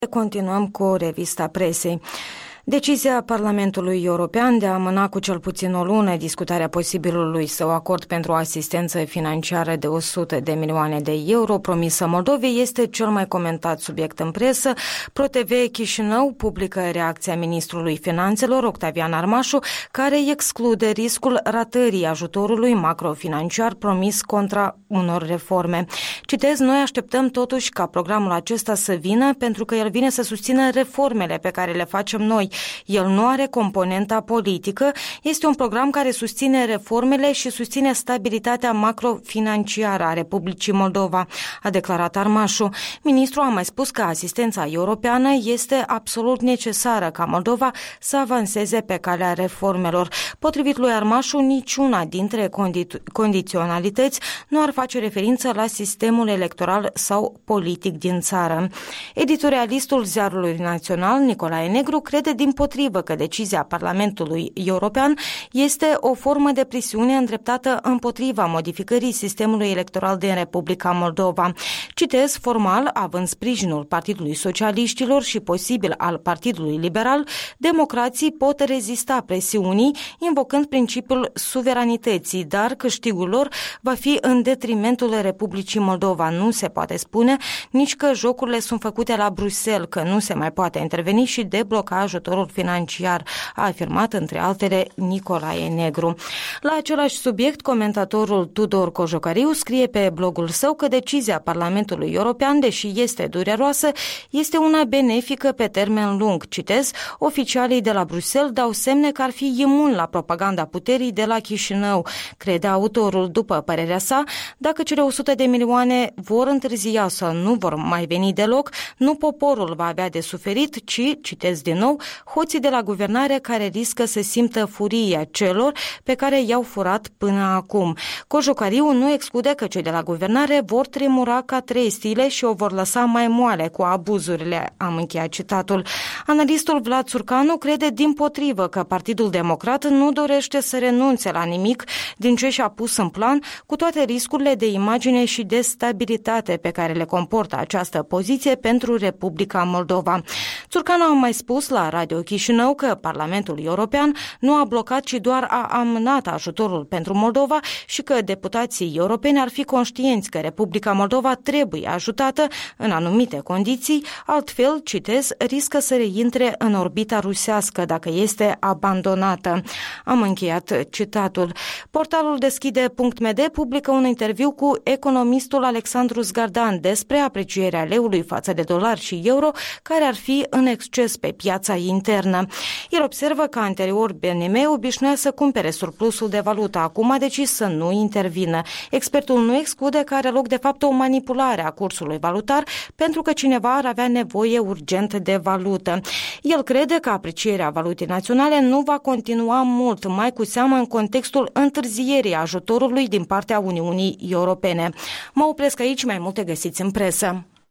Continuăm cu revista presei. Decizia Parlamentului European de a amâna cu cel puțin o lună discutarea posibilului său acord pentru asistență financiară de 100 de milioane de euro promisă Moldovei este cel mai comentat subiect în presă. ProTV Chișinău publică reacția ministrului Finanțelor, Octavian Armașu, care exclude riscul ratării ajutorului macrofinanciar promis contra unor reforme. Citez, noi așteptăm totuși ca programul acesta să vină pentru că el vine să susțină reformele pe care le facem noi. El nu are componenta politică, este un program care susține reformele și susține stabilitatea macrofinanciară a Republicii Moldova, a declarat Armașu. Ministrul a mai spus că asistența europeană este absolut necesară ca Moldova să avanseze pe calea reformelor. Potrivit lui Armașu, niciuna dintre condiționalități nu ar face referință la sistemul electoral sau politic din țară. Editorialistul Ziarului Național, Nicolae Negru, crede dimpotrivă că decizia Parlamentului European este o formă de presiune îndreptată împotriva modificării sistemului electoral din Republica Moldova. Citez, formal, având sprijinul Partidului Socialiștilor și posibil al Partidului Liberal, democrații pot rezista presiunii, invocând principiul suveranității, dar câștigul lor va fi în detrimentul Republicii Moldova. Nu se poate spune nici că jocurile sunt făcute la Bruxelles, că nu se mai poate interveni și debloca ajutorul financiar, a afirmat între altele Nicolae Negru. La același subiect, comentatorul Tudor Cojocariu scrie pe blogul său că decizia Parlamentului European, deși este dureroasă, este una benefică pe termen lung. Citez, oficialii de la Bruxelles dau semne că ar fi imun la propaganda puterii de la Chișinău. Crede autorul, după părerea sa, dacă cele 100 de milioane vor întârzia sau nu vor mai veni deloc, nu poporul va avea de suferit, ci, citez din nou, hoții de la guvernare care riscă să simtă furia celor pe care i-au furat până acum. Cojocariu nu exclude că cei de la guvernare vor tremura ca trestile și o vor lăsa mai moale cu abuzurile, am încheiat citatul. Analistul Vlad Țurcanu crede dimpotrivă că Partidul Democrat nu dorește să renunțe la nimic din ce și-a pus în plan, cu toate riscurile de imagine și de stabilitate pe care le comportă această poziție pentru Republica Moldova. Țurcanu a mai spus la Radio Chișinău că Parlamentul European nu a blocat, ci doar a amânat ajutorul pentru Moldova și că deputații europeni ar fi conștienți că Republica Moldova trebuie ajutată în anumite condiții, altfel, citez, riscă să reintre în orbita rusească dacă este abandonată. Am încheiat citatul. Portalul Deschide.md publică un interviu cu economistul Alexandru Zgardan despre aprecierea leului față de dolar și euro, care ar fi în exces pe piața internă. El observă că anterior BNM obișnuia să cumpere surplusul de valută, acum a decis să nu intervină. Expertul nu exclude că are loc de fapt o manipulare a cursului valutar pentru că cineva ar avea nevoie urgent de valută. El crede că aprecierea valutei naționale nu va continua mult, mai cu seamă în contextul întârzierii ajutorului din partea Uniunii Europene. Mă opresc aici, mai multe găsiți în presă.